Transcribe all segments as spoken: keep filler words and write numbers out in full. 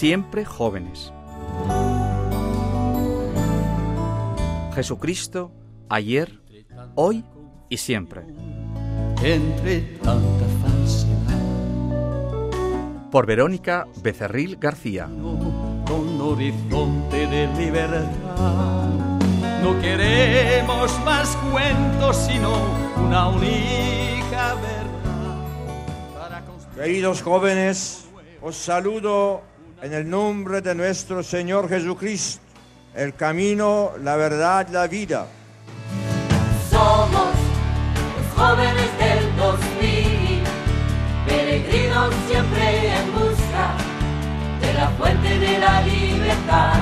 siempre jóvenes. Jesucristo, ayer, hoy y siempre. Entre tanta falsedad. Por Verónica Becerril García. Con horizonte de libertad. No queremos más cuentos, sino una única verdad. Para construir... Queridos jóvenes, os saludo en el nombre de nuestro Señor Jesucristo, el camino, la verdad, la vida. Somos los jóvenes del dos mil, peregrinos siempre en busca de la fuente de la libertad.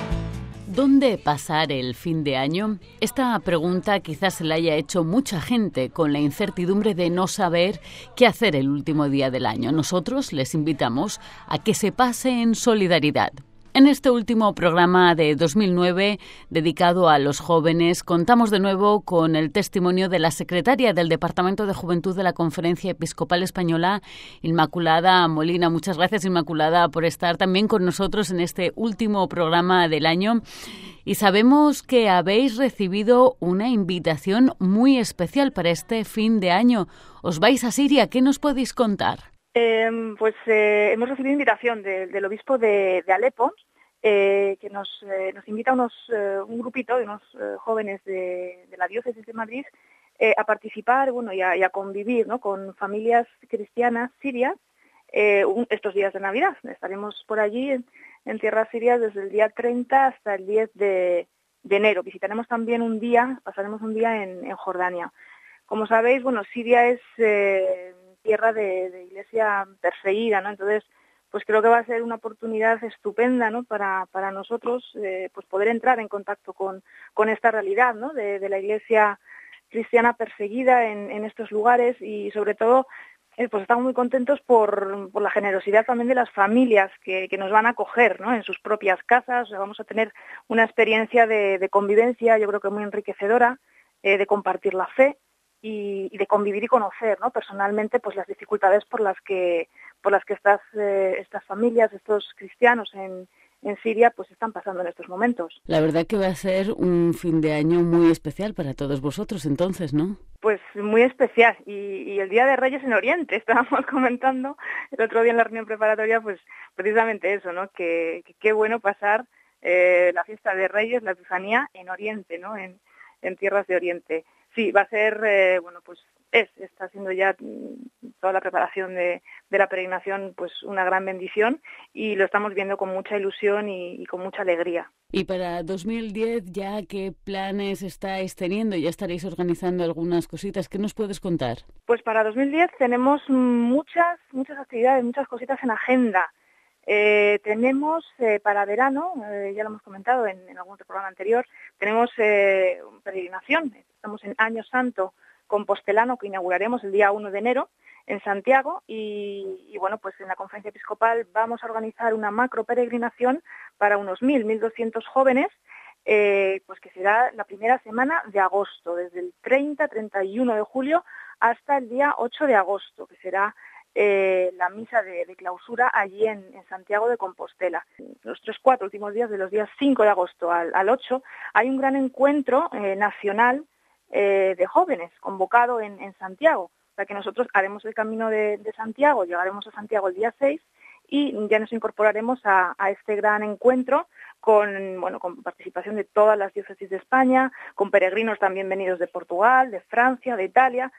¿Dónde pasar el fin de año? Esta pregunta quizás se la haya hecho mucha gente con la incertidumbre de no saber qué hacer el último día del año. Nosotros les invitamos a que se pase en solidaridad. En este último programa de dos mil nueve, dedicado a los jóvenes, contamos de nuevo con el testimonio de la secretaria del Departamento de Juventud de la Conferencia Episcopal Española, Inmaculada Molina. Muchas gracias, Inmaculada, por estar también con nosotros en este último programa del año. Y sabemos que habéis recibido una invitación muy especial para este fin de año. Os vais a Siria. ¿Qué nos podéis contar? Eh, pues eh, hemos recibido invitación de, del obispo de, de Alepo, eh, que nos, eh, nos invita a unos, eh, un grupito de unos eh, jóvenes de, de la diócesis de Madrid eh, a participar, bueno, y a, y a convivir, ¿no?, con familias cristianas sirias eh, un, estos días de Navidad. Estaremos por allí en, en tierras sirias desde el día treinta hasta el diez de, de enero. Visitaremos también un día, pasaremos un día en, en Jordania. Como sabéis, bueno, Siria es eh, tierra de, de iglesia perseguida, ¿no? Entonces, pues creo que va a ser una oportunidad estupenda, ¿no?, para, para nosotros eh, pues poder entrar en contacto con, con esta realidad, ¿no?, de, de la iglesia cristiana perseguida en, en estos lugares y sobre todo eh, pues estamos muy contentos por, por la generosidad también de las familias que, que nos van a acoger, ¿no?, en sus propias casas. O sea, vamos a tener una experiencia de, de convivencia, yo creo que muy enriquecedora, eh, de compartir la fe y, y de convivir y conocer, ¿no?, personalmente pues las dificultades por las que por las que estas eh, estas familias, estos cristianos en, en Siria pues están pasando en estos momentos. La verdad que va a ser un fin de año muy especial para todos vosotros entonces, ¿no? Pues muy especial. Y, y el Día de Reyes en Oriente, estábamos comentando el otro día en la reunión preparatoria, pues precisamente eso, ¿no? Que qué bueno pasar eh, la fiesta de Reyes, la Epifanía, en Oriente, ¿no? En, en tierras de Oriente. Sí, va a ser, eh, bueno, pues es, está siendo ya toda la preparación de, de la peregrinación pues una gran bendición y lo estamos viendo con mucha ilusión y, y con mucha alegría. Y para dos mil diez, ¿ya qué planes estáis teniendo? ¿Ya estaréis organizando algunas cositas? ¿Qué nos puedes contar? Pues para dos mil diez tenemos muchas, muchas actividades, muchas cositas en agenda. Eh, tenemos eh, para verano, eh, ya lo hemos comentado en, en algún otro programa anterior, tenemos eh, peregrinación. Estamos en Año Santo Compostelano, que inauguraremos el día uno de enero en Santiago y, y bueno, pues en la Conferencia Episcopal vamos a organizar una macro peregrinación para unos mil, mil doscientos jóvenes, eh, pues que será la primera semana de agosto, desde el treinta, treinta y uno de julio hasta el día ocho de agosto, que será eh, la misa de, de clausura allí en, en Santiago de Compostela. Los tres, cuatro últimos días, de los días cinco de agosto al, al ocho, hay un gran encuentro eh, nacional Eh, de jóvenes, convocado en, en Santiago, o sea que nosotros haremos el camino de, de Santiago, llegaremos a Santiago el día seis y ya nos incorporaremos a, a este gran encuentro con, bueno, con participación de todas las diócesis de España, con peregrinos también venidos de Portugal, de Francia, de Italia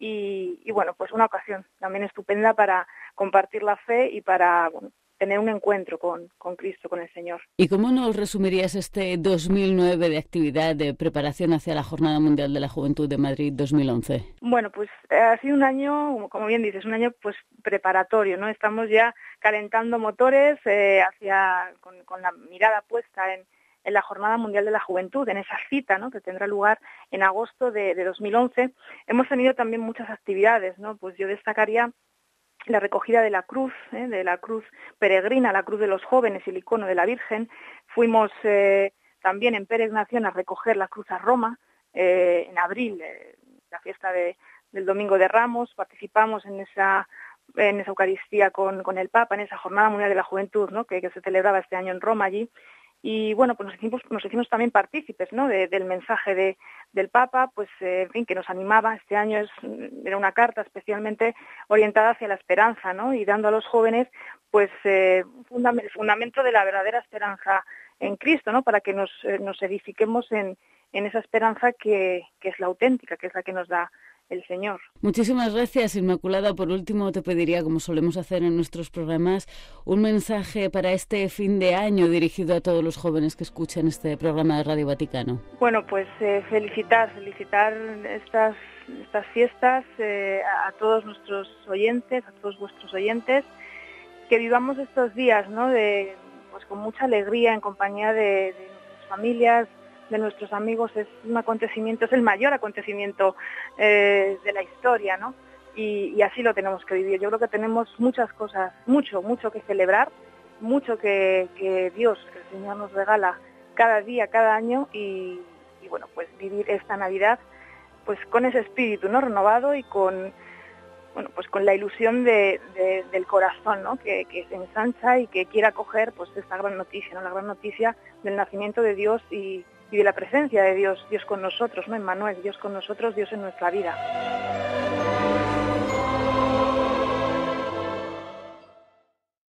y, y bueno, pues una ocasión también estupenda para compartir la fe y para, bueno, tener un encuentro con, con Cristo, con el Señor. ¿Y cómo nos resumirías este dos mil nueve de actividad de preparación hacia la Jornada Mundial de la Juventud de Madrid dos mil once? Bueno, pues ha sido un año, como bien dices, un año pues preparatorio, ¿no? Estamos ya calentando motores eh, hacia con, con la mirada puesta en, en la Jornada Mundial de la Juventud, en esa cita, ¿no?, que tendrá lugar en agosto de, de dos mil once. Hemos tenido también muchas actividades, ¿no? Pues yo destacaría la recogida de la cruz, ¿eh? de la cruz peregrina, la cruz de los jóvenes y el icono de la Virgen. Fuimos eh, también en peregrinación a recoger la cruz a Roma eh, en abril, eh, la fiesta de, del Domingo de Ramos. Participamos en esa en esa Eucaristía con, con el Papa, en esa Jornada Mundial de la Juventud, ¿no? que, que se celebraba este año en Roma allí. Y bueno, pues nos hicimos, nos hicimos también partícipes, ¿no? de, del mensaje de, del Papa, pues eh, en fin, que nos animaba. Este año es, era una carta especialmente orientada hacia la esperanza, ¿no? Y dando a los jóvenes pues eh, fundam- el fundamento de la verdadera esperanza en Cristo, ¿no? Para que nos, eh, nos edifiquemos en, en esa esperanza que, que es la auténtica, que es la que nos da el Señor. Muchísimas gracias, Inmaculada. Por último, te pediría, como solemos hacer en nuestros programas, un mensaje para este fin de año dirigido a todos los jóvenes que escuchan este programa de Radio Vaticano. Bueno, pues eh, felicitar, felicitar estas, estas fiestas eh, a, a todos nuestros oyentes, a todos vuestros oyentes, que vivamos estos días, ¿no? De, pues con mucha alegría en compañía de, de nuestras familias, de nuestros amigos. Es un acontecimiento, es el mayor acontecimiento eh, de la historia, ¿no? Y, y así lo tenemos que vivir. Yo creo que tenemos muchas cosas, mucho, mucho que celebrar, mucho que, que Dios, que el Señor nos regala cada día, cada año, y, y bueno, pues vivir esta Navidad pues con ese espíritu, ¿no? Renovado y con, bueno, pues con la ilusión de, de, del corazón, ¿no? Que, que se ensancha y que quiera acoger pues esta gran noticia, ¿no? La gran noticia del nacimiento de Dios y y de la presencia de Dios, Dios con nosotros, ¿no? Emmanuel, Dios con nosotros, Dios en nuestra vida.